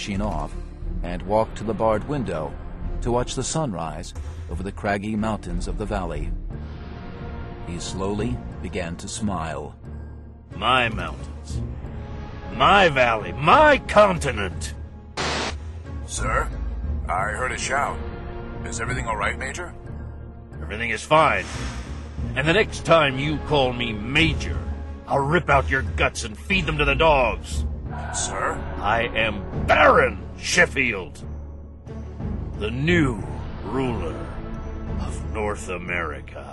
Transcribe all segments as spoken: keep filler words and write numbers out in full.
machine off and walked to the barred window to watch the sunrise over the craggy mountains of the valley. He slowly began to smile. My mountains. My valley. My continent. Sir, I heard a shout. Is everything all right, Major? Everything is fine. And the next time you call me Major, I'll rip out your guts and feed them to the dogs. Sir? I am Baron Sheffield, the new ruler of North America.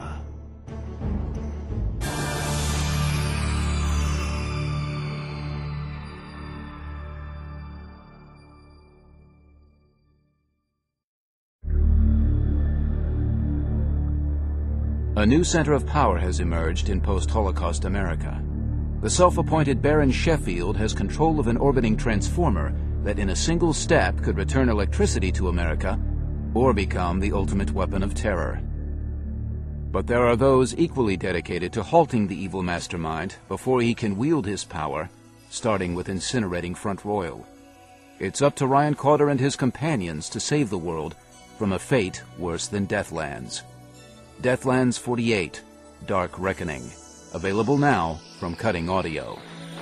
A new center of power has emerged in post-Holocaust America. The self-appointed Baron Sheffield has control of an orbiting transformer that in a single step could return electricity to America or become the ultimate weapon of terror. But there are those equally dedicated to halting the evil mastermind before he can wield his power, starting with incinerating Front Royal. It's up to Ryan Carter and his companions to save the world from a fate worse than Deathlands. Deathlands forty-eight, Dark Reckoning. Available now from Cutting Audio.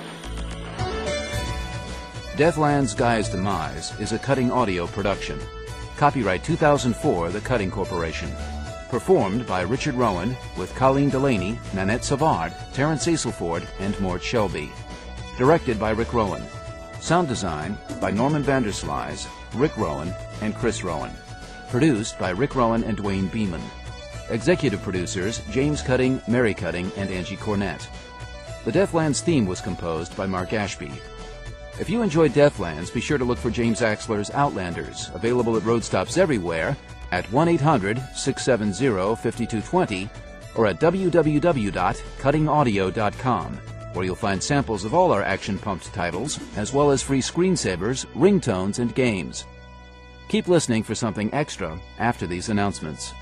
Deathlands Guy's Demise is a Cutting Audio production. Copyright two thousand four, The Cutting Corporation. Performed by Richard Rowan with Colleen Delaney, Nanette Savard, Terrence Aselford, and Mort Shelby. Directed by Rick Rowan. Sound design by Norman Vanderslice, Rick Rowan, and Chris Rowan. Produced by Rick Rowan and Dwayne Beeman. Executive producers James Cutting, Mary Cutting, and Angie Cornett. The Deathlands theme was composed by Mark Ashby. If you enjoyed Deathlands, be sure to look for James Axler's Outlanders, available at road stops everywhere, at one eight hundred, six seven zero, five two two zero or at w w w dot cutting audio dot com, where you'll find samples of all our action-pumped titles, as well as free screensavers, ringtones, and games. Keep listening for something extra after these announcements.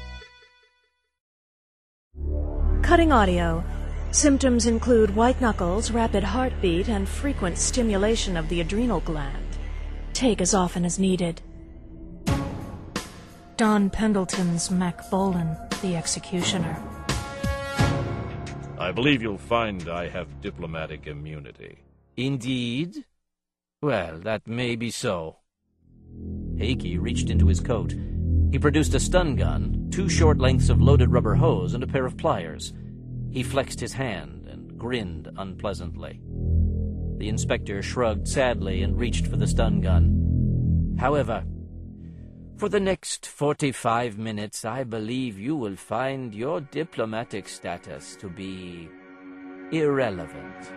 Cutting Audio. Symptoms include white knuckles, rapid heartbeat, and frequent stimulation of the adrenal gland. Take as often as needed. Don Pendleton's Mac Bolan, the Executioner. I believe you'll find I have diplomatic immunity. Indeed? Well, that may be so. Hakey reached into his coat. He produced a stun gun, two short lengths of loaded rubber hose, and a pair of pliers. He flexed his hand and grinned unpleasantly. The inspector shrugged sadly and reached for the stun gun. However, for the next forty-five minutes, I believe you will find your diplomatic status to be irrelevant.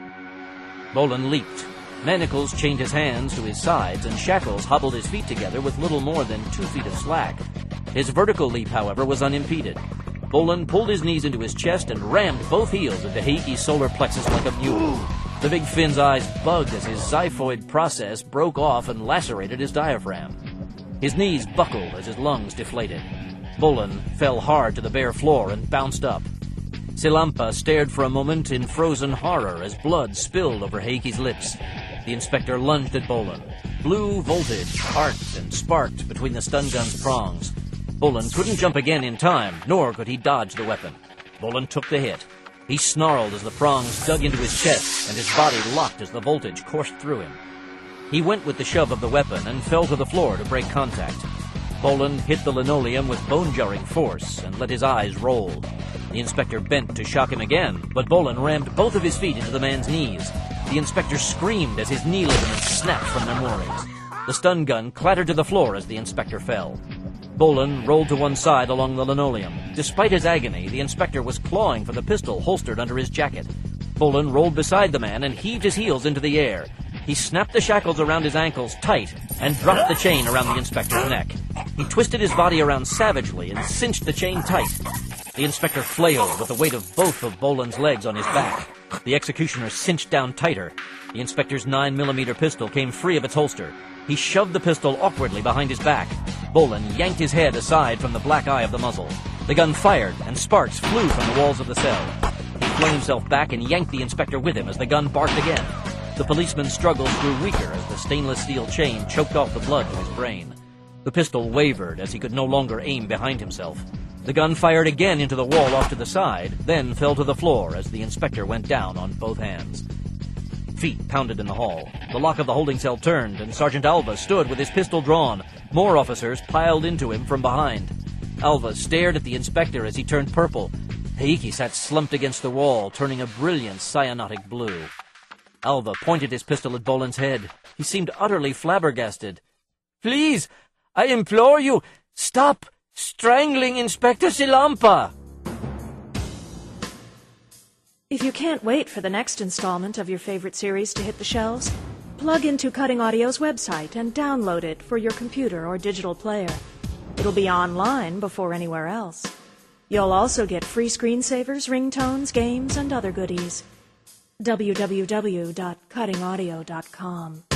Bolan leaped. Manacles chained his hands to his sides, and shackles hobbled his feet together with little more than two feet of slack. His vertical leap, however, was unimpeded. Bolan pulled his knees into his chest and rammed both heels into Hakey's solar plexus like a mule. The big Finn's eyes bugged as his xiphoid process broke off and lacerated his diaphragm. His knees buckled as his lungs deflated. Bolan fell hard to the bare floor and bounced up. Silampa stared for a moment in frozen horror as blood spilled over Hakey's lips. The inspector lunged at Bolan. Blue voltage arced and sparked between the stun gun's prongs. Bolan couldn't jump again in time, nor could he dodge the weapon. Bolan took the hit. He snarled as the prongs dug into his chest, and his body locked as the voltage coursed through him. He went with the shove of the weapon and fell to the floor to break contact. Bolan hit the linoleum with bone-jarring force and let his eyes roll. The inspector bent to shock him again, but Bolan rammed both of his feet into the man's knees. The inspector screamed as his knee ligaments snapped from their moorings. The stun gun clattered to the floor as the inspector fell. Bolan rolled to one side along the linoleum. Despite his agony, the inspector was clawing for the pistol holstered under his jacket. Bolan rolled beside the man and heaved his heels into the air. He snapped the shackles around his ankles tight and dropped the chain around the inspector's neck. He twisted his body around savagely and cinched the chain tight. The inspector flailed with the weight of both of Bolan's legs on his back. The executioner cinched down tighter. The inspector's nine millimeter pistol came free of its holster. He shoved the pistol awkwardly behind his back. Bolan yanked his head aside from the black eye of the muzzle. The gun fired, and sparks flew from the walls of the cell. He flung himself back and yanked the inspector with him as the gun barked again. The policeman's struggles grew weaker as the stainless steel chain choked off the blood to his brain. The pistol wavered as he could no longer aim behind himself. The gun fired again into the wall off to the side, then fell to the floor as the inspector went down on both hands. Feet pounded in the hall. The lock of the holding cell turned, and Sergeant Alva stood with his pistol drawn. More officers piled into him from behind. Alva stared at the inspector as he turned purple. Heike sat slumped against the wall, turning a brilliant cyanotic blue. Alva pointed his pistol at Boland's head. He seemed utterly flabbergasted. "Please, I implore you, stop strangling Inspector Silampa!" If you can't wait for the next installment of your favorite series to hit the shelves, plug into Cutting Audio's website and download it for your computer or digital player. It'll be online before anywhere else. You'll also get free screensavers, ringtones, games, and other goodies. w w w dot cutting audio dot com